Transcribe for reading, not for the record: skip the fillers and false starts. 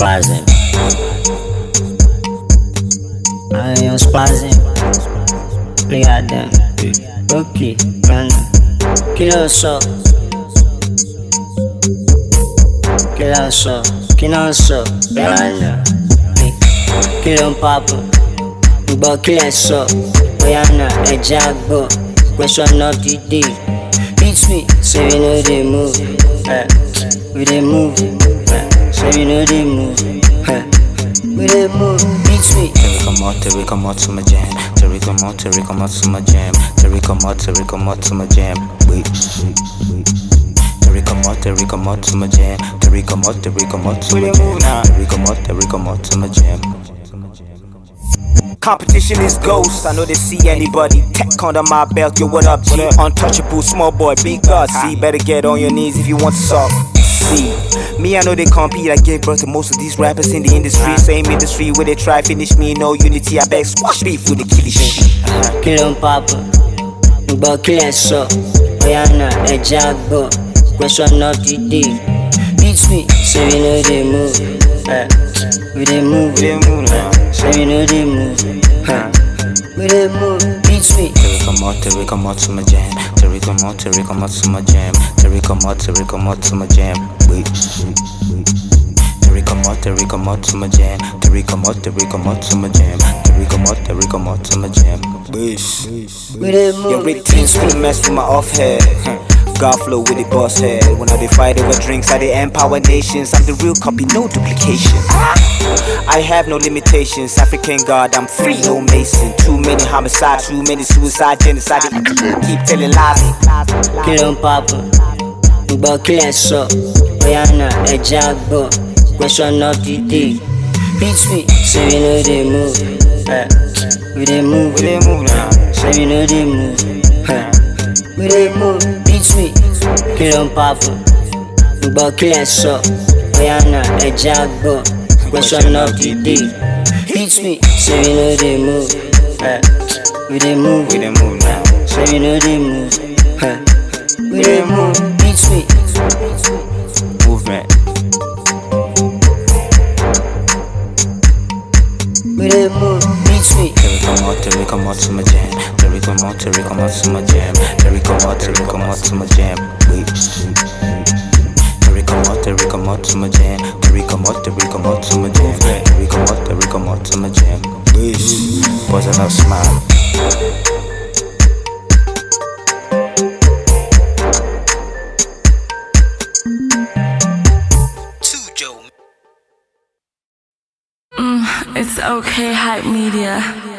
spazzing. I am spazzing. Play at them. Okay, run. Kill us up. Kill us up. Kill us up. Run. Kill on papa. But kill us up. Rihanna, a jagbo. Question of the day. Beats me, so we know they move. We they move. So we know they move. We they move. Beats me. Terry come out to my jam. Terry come out to my jam. Terry come out to my jam. Wait. Terry come out to my jam. Terry come out to my jam. Terry come out to my jam. Competition is ghosts, I know they see anybody. Tech under my belt, yo, what up, G? Untouchable, small boy, big God. See, better get on your knees if you want to solve. See, me, I know they compete. I gave birth to most of these rappers in the industry. Same industry where they try finish me, no unity. I beg squash beef with the killy shit. Kill on papa, but kill us up. Rihanna, a jagbo. Question of the day. Beats me, so we know they move. We they move. So we know they move. We they move. Beats me. Terry come out to my jam. Terry come out to my jam. Terry come out to my jam. Wait. Terry come out to my jam. Terry come out to my jam. Terry come out to my jam. Wish. We they move. Your big teams finna mess with my off head. God flow with the boss head. When I they fight over drinks, I they empower nations. I'm the real copy, no duplication. I have no limitations. African God, I'm free, no Mason. Too many homicide, too many suicide, genocide. Keep telling lies. Kill on papa, but kill us up. Rihanna, a jagbo. Question of the day. Beats me, so we know they move. We they move. Now. So we know they move. We they move. Beats me. Kill on papa, but kill us up. Rihanna, a jagbo. Question of the day. Beats me, so we know they move. We they move. Now. So we know they move. We they move. Beats me. Movement. We they move. Beats me. Terry come out to my jam. Terry come out to my jam. Terry come out to my jam. Wait. Terry come out to my jam. Terry come out to my jam. Terry come out to my jam. Wish. Boys are now smile. It's okay, Hype Media.